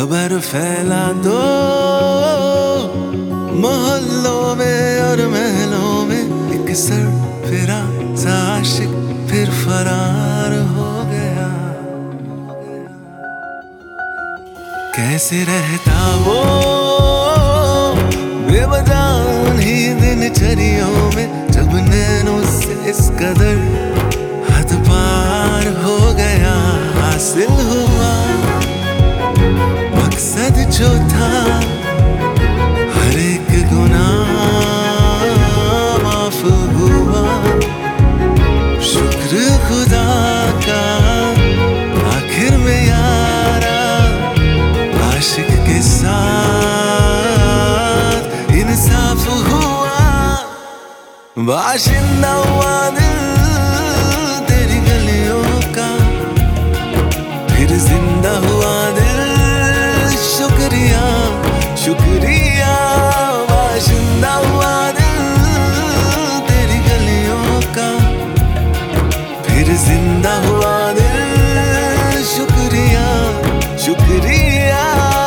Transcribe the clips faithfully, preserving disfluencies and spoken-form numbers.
खबर फैला दो मोहल्लों में और महलों में, एक सर फिरा सा आशिक फिर फरार हो गया। कैसे रहता वो बेवजह उन्हीं दिनचर्याओं में, जब नैनों से इस कदर हद पार हो गया। हासिल हुआ मकसद जो था, हर एक गुनाह माफ हुआ। शुक्र खुदा का आखिर में यारा, आशिक के साथ इंसाफ हुआ। बाशिंदा हुआ दिल तेरी गलियों का, फिर जिंदा हुआ दिल। शुक्रिया शुक्रिया बाशिंदा हुआ दिल तेरी गलियों का, फिर जिंदा हुआ दिल। शुक्रिया शुक्रिया।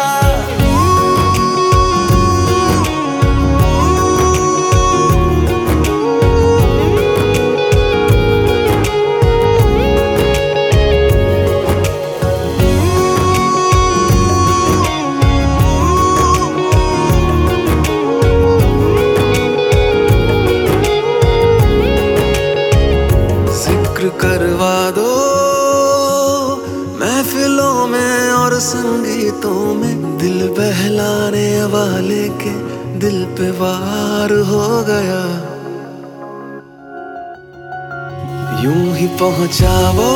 करवा दो महफिलों में और संगीतों में, दिल बहलाने वाले के दिल पे वार हो गया। यूं ही पहुंचा वो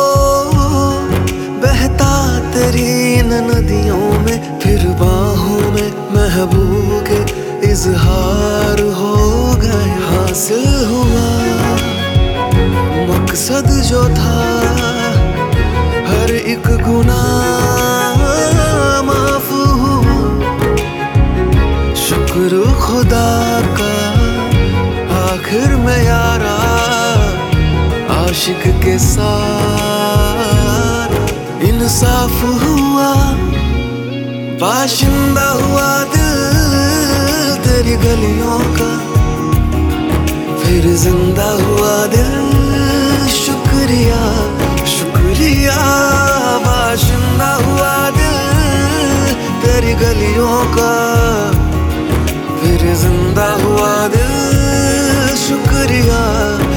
बहता तेरी इन नदियों में, फिर बाहों में महबूब के इजहार हो गया। हासिल हुआ मकसद जो था, हर एक गुनाह माफ हुआ। शुक्र खुदा का आखिर में यारा, आशिक के साथ इंसाफ हुआ। बाशिंदा हुआ दिल तेरी गलियों का, फिर जिंदा हुआ दिल। शुक्रिया शुक्रिया बाशिंदा हुआ दिल तेरी गलियों का, फिर जिंदा हुआ दिल। शुक्रिया।